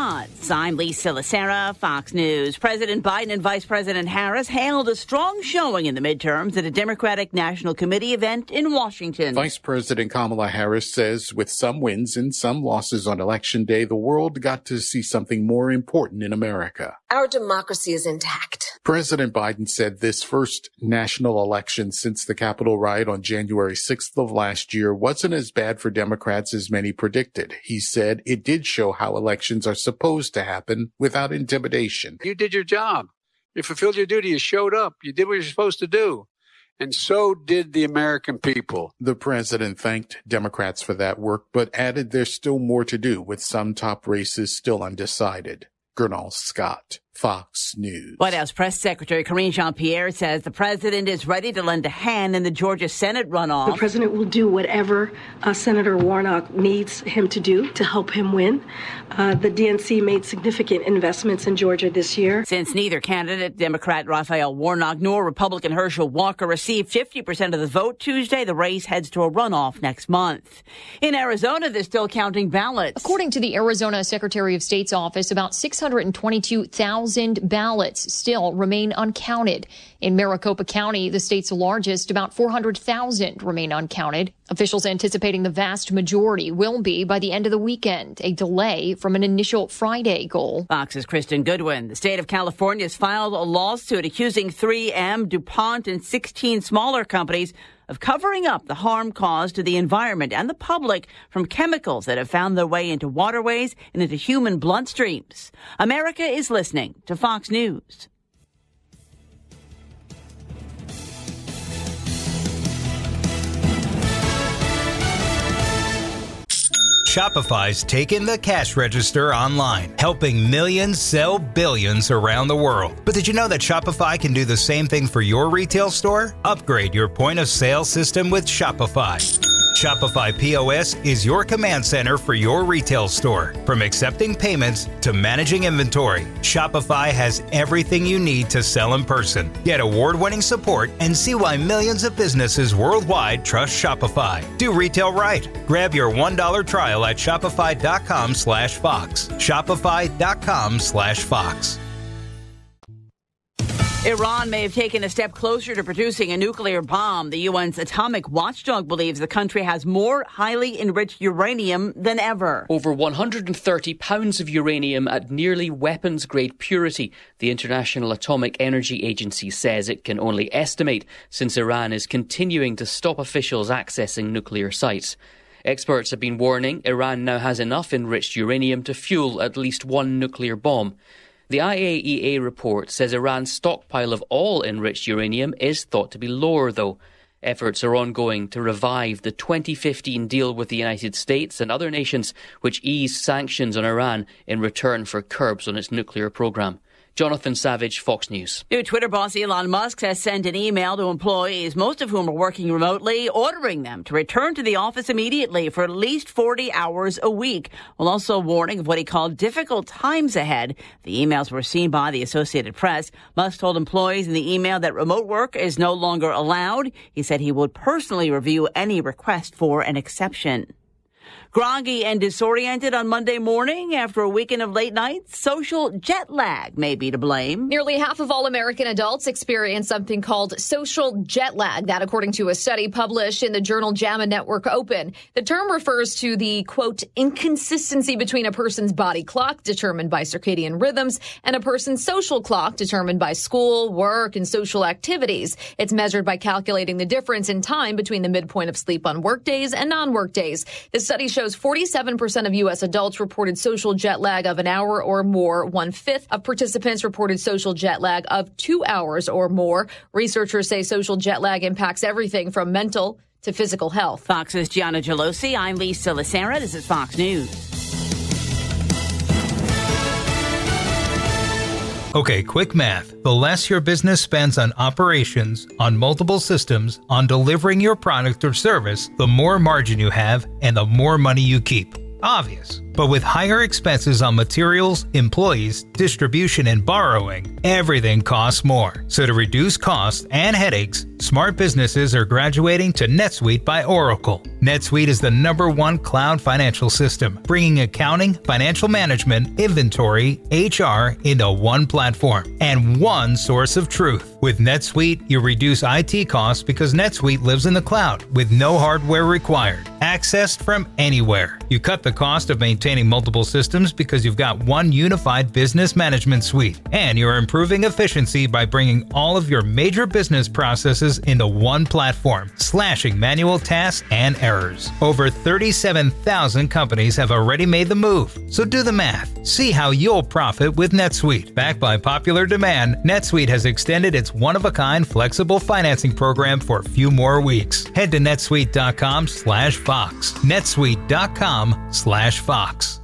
odds. I'm Lisa Lacera, Fox News. President Biden and Vice President Harris hailed a strong showing in the midterms at a Democratic National Committee event in Washington. Vice President Kamala Harris says with some wins and some losses on Election Day, the world got to see something more important in America. Our democracy is intact. President Biden said this first national election since the Capitol riot on January 6th of last year wasn't as bad for Democrats as many predicted. He said it did show how elections are supposed to happen without intimidation. You did your job. You fulfilled your duty. You showed up. You did what you're supposed to do. And so did the American people. The president thanked Democrats for that work, but added there's still more to do, with some top races still undecided. Gernal Scott, Fox News. White House Press Secretary Karine Jean-Pierre says the president is ready to lend a hand in the Georgia Senate runoff. The president will do whatever Senator Warnock needs him to do to help him win. The DNC made significant investments in Georgia this year. Since neither candidate, Democrat Raphael Warnock nor Republican Herschel Walker, received 50% of the vote Tuesday, the race heads to a runoff next month. In Arizona, they're still counting ballots. According to the Arizona Secretary of State's office, about 622,000 ballots still remain uncounted. In Maricopa County, the state's largest, about 400,000 remain uncounted. Officials anticipating the vast majority will be by the end of the weekend, a delay from an initial Friday goal. Fox's Kristen Goodwin. The state of California has filed a lawsuit accusing 3M, DuPont, and 16 smaller companies of covering up the harm caused to the environment and the public from chemicals that have found their way into waterways and into human bloodstreams. America is listening to Fox News. Shopify's taken the cash register online, helping millions sell billions around the world. But did you know that Shopify can do the same thing for your retail store? Upgrade your point of sale system with Shopify. Shopify POS is your command center for your retail store. From accepting payments to managing inventory, Shopify has everything you need to sell in person. Get award-winning support and see why millions of businesses worldwide trust Shopify. Do retail right. Grab your $1 trial at shopify.com/Fox. Shopify.com/Fox. Iran may have taken a step closer to producing a nuclear bomb. The UN's atomic watchdog believes the country has more highly enriched uranium than ever. Over 130 pounds of uranium at nearly weapons-grade purity. The International Atomic Energy Agency says it can only estimate, since Iran is continuing to stop officials accessing nuclear sites. Experts have been warning Iran now has enough enriched uranium to fuel at least one nuclear bomb. The IAEA report says Iran's stockpile of all enriched uranium is thought to be lower, though. Efforts are ongoing to revive the 2015 deal with the United States and other nations, which eased sanctions on Iran in return for curbs on its nuclear program. Jonathan Savage, Fox News. New Twitter boss Elon Musk has sent an email to employees, most of whom are working remotely, ordering them to return to the office immediately for at least 40 hours a week, while also warning of what he called difficult times ahead. The emails were seen by the Associated Press. Musk told employees in the email that remote work is no longer allowed. He said he would personally review any request for an exception. Groggy and disoriented on Monday morning after a weekend of late nights? Social jet lag may be to blame. Nearly half of all American adults experience something called social jet lag. That, according to a study published in the journal JAMA Network Open. The term refers to the, quote, inconsistency between a person's body clock, determined by circadian rhythms, and a person's social clock, determined by school, work, and social activities. It's measured by calculating the difference in time between the midpoint of sleep on work days and non-work days. The study shows 47% of U.S. adults reported social jet lag of an hour or more. 1/5 of participants reported social jet lag of 2 hours or more. Researchers say social jet lag impacts everything from mental to physical health. Fox's Gianna Gelosi. I'm Lisa Lacera. This is Fox News. Okay, quick math. The less your business spends on operations, on multiple systems, on delivering your product or service, the more margin you have and the more money you keep. Obvious. But with higher expenses on materials, employees, distribution, and borrowing, everything costs more. So to reduce costs and headaches, smart businesses are graduating to NetSuite by Oracle. NetSuite is the #1 cloud financial system, bringing accounting, financial management, inventory, HR into one platform and one source of truth. With NetSuite, you reduce IT costs because NetSuite lives in the cloud with no hardware required. Accessed from anywhere. You cut the cost of maintaining multiple systems because you've got one unified business management suite. And you're improving efficiency by bringing all of your major business processes into one platform, slashing manual tasks and errors. Over 37,000 companies have already made the move. So do the math. See how you'll profit with NetSuite. Backed by popular demand, NetSuite has extended its one-of-a-kind flexible financing program for a few more weeks. Head to netsuite.com/Fox. netsuite.com/Fox.